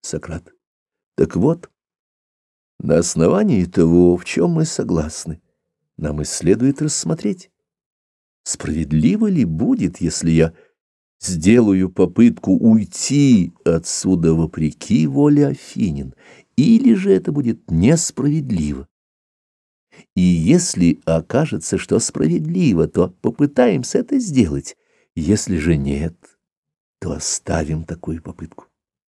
Сократ. Так вот, на основании того, в чем мы согласны, нам и следует рассмотреть, справедливо ли будет, если я сделаю попытку уйти отсюда вопреки воле Афинин, или же это будет несправедливо. И если окажется, что справедливо, то попытаемся это сделать, если же нет, то оставим такую попытку.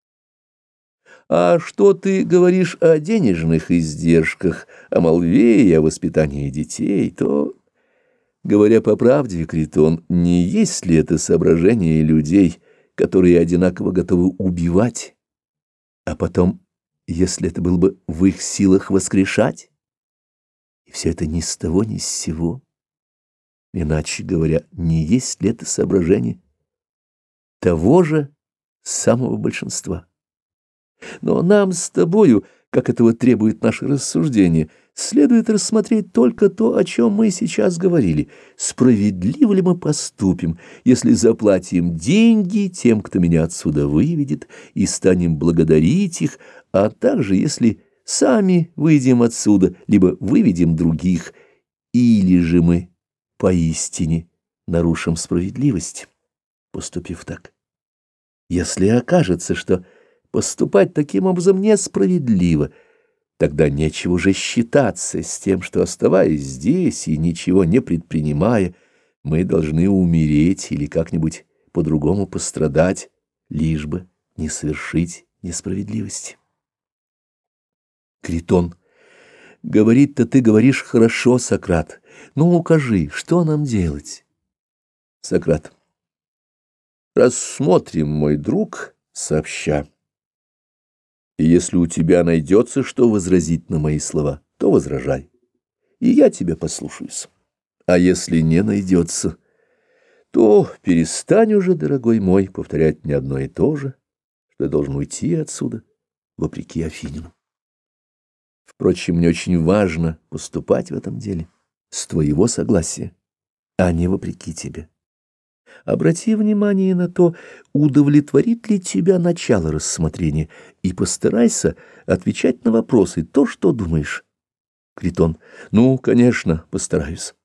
А что ты говоришь о денежных издержках, о молве и о воспитании детей, то, говоря по правде, Критон, не есть ли это соображение людей, которые одинаково готовы убивать, а потом, если это было бы в их силах, воскрешать? И все это ни с того, ни с сего. Иначе говоря, не есть ли это соображение того же самого большинства? Но нам с тобою, как этого требует наше рассуждение, следует рассмотреть только то, о чем мы сейчас говорили. Справедливо ли мы поступим, если заплатим деньги тем, кто меня отсюда выведет, и станем благодарить их, а также если сами выйдем отсюда, либо выведем других, или же мы поистине нарушим справедливость, поступив так. Если окажется, что поступать таким образом несправедливо, тогда нечего уже считаться с тем, что, оставаясь здесь и ничего не предпринимая, мы должны умереть или как-нибудь по-другому пострадать, лишь бы не совершить несправедливости. Критон. Говорить-то ты говоришь хорошо, Сократ. Ну, укажи, что нам делать? Сократ. Рассмотрим, мой друг, сообща. И если у тебя найдется, что возразить на мои слова, то возражай, и я тебя послушаюсь. А если не найдется, то перестань уже, дорогой мой, повторять мне одно и то же, что я должен уйти отсюда, вопреки Афинину. Впрочем, мне очень важно поступать в этом деле с твоего согласия, а не вопреки тебе. Обрати внимание на то, удовлетворит ли тебя начало рассмотрения, и постарайся отвечать на вопросы, то, что думаешь. Критон. Ну, конечно, постараюсь.